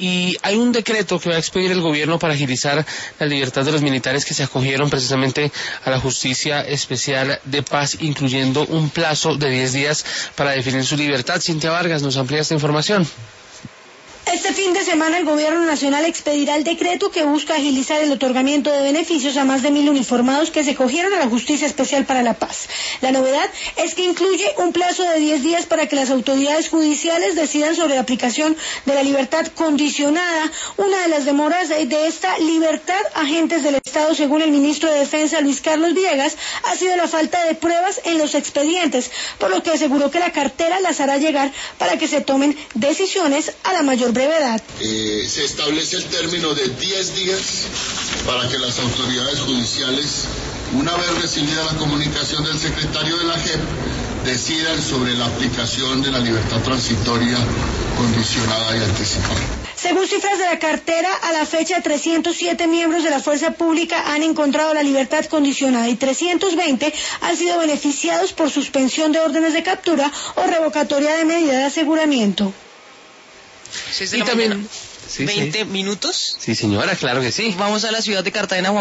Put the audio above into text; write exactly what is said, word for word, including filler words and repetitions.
y hay un decreto que va a expedir el gobierno para agilizar la libertad de los militares que se acogieron precisamente a la Justicia Especial de Paz, incluyendo un plazo de diez días para definir su libertad. Cintia Vargas nos amplía esta información. Este fin de semana el Gobierno Nacional expedirá el decreto que busca agilizar el otorgamiento de beneficios a más de mil uniformados que se cogieron a la Justicia Especial para la Paz. La novedad es que incluye un plazo de diez días para que las autoridades judiciales decidan sobre la aplicación de la libertad condicionada. Una de las demoras de esta libertad, agentes del Estado, según el ministro de Defensa Luis Carlos Villegas, ha sido la falta de pruebas en los expedientes, por lo que aseguró que la cartera las hará llegar para que se tomen decisiones a la mayor brevedad. Eh, se establece el término de diez días para que las autoridades judiciales, una vez recibida la comunicación del secretario de la J E P, decidan sobre la aplicación de la libertad transitoria condicionada y anticipada. Según cifras de la cartera, a la fecha trescientos siete miembros de la fuerza pública han encontrado la libertad condicionada y trescientos veinte han sido beneficiados por suspensión de órdenes de captura o revocatoria de medida de aseguramiento. seis de Y la también mañana, sí, veinte sí. minutos. Sí, señora, claro que sí. Vamos a la ciudad de Cartagena, Juan.